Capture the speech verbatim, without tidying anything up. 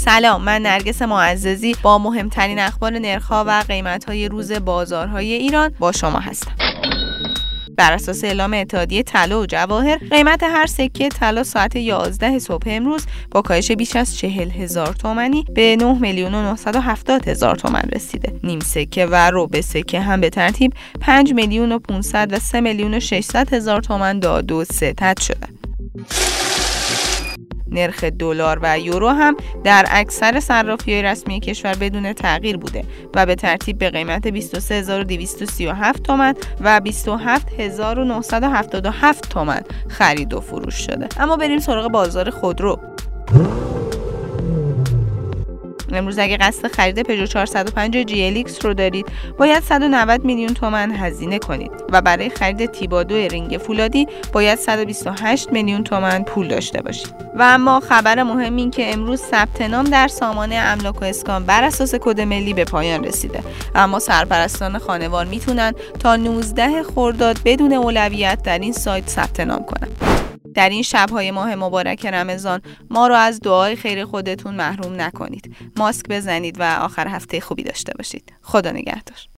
سلام، من نرگس معززی با مهمترین اخبار نرخ‌ها و قیمت‌های روز بازارهای ایران با شما هستم. بر اساس اعلام اتحادیه طلا و جواهر، قیمت هر سکه طلا ساعت یازده صبح امروز با کاهش بیش از چهل هزار تومانی به نه میلیون و نهصد و هفتاد هزار تومان رسیده. نیم سکه و ربع سکه هم به ترتیب پنج میلیون و پانصد و سه میلیون و ششصد هزار تومان داد و ستد شده. نرخ دلار و یورو هم در اکثر صرافی‌های رسمی کشور بدون تغییر بوده و به ترتیب به قیمت بیست و سه هزار و دویست و سی و هفت تومان و بیست و هفت هزار و نهصد و هفتاد و هفت تومان خرید و فروش شده. اما بریم سراغ بازار خودرو. امروز اگه قصد خرید پژو چهارصد و پنج جی ال ایکس رو دارید، باید صد و نود میلیون تومان هزینه کنید و برای خرید تیبا دو رینگ فولادی باید صد و بیست و هشت میلیون تومان پول داشته باشید. و اما خبر مهم این که امروز ثبت نام در سامانه املاک و اسکان بر اساس کد ملی به پایان رسیده، اما سرپرستان خانوار میتونن تا نوزده خرداد بدون اولویت در این سایت ثبت نام کنن. در این شب‌های ماه مبارک رمضان ما رو از دعای خیر خودتون محروم نکنید. ماسک بزنید و آخر هفته خوبی داشته باشید. خدا نگهدار.